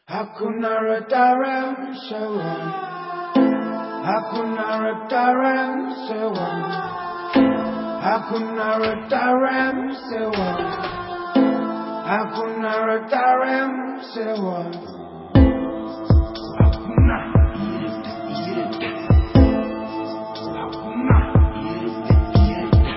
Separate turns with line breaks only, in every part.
Hakuna radaram sewan. Hakuna radaram sewan. Hakuna radaram sewan. Hakuna radaram sewan. Hakuna irita. Hakuna irita.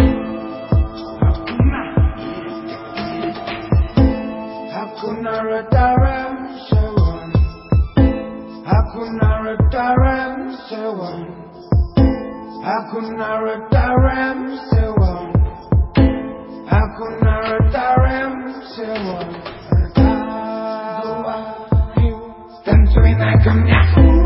Hakuna irita. Hakuna radaram sewan. Hakuna radaram sewan. Hakuna radaram sewan. Hakuna radaram sewan. Tansuin akan aku.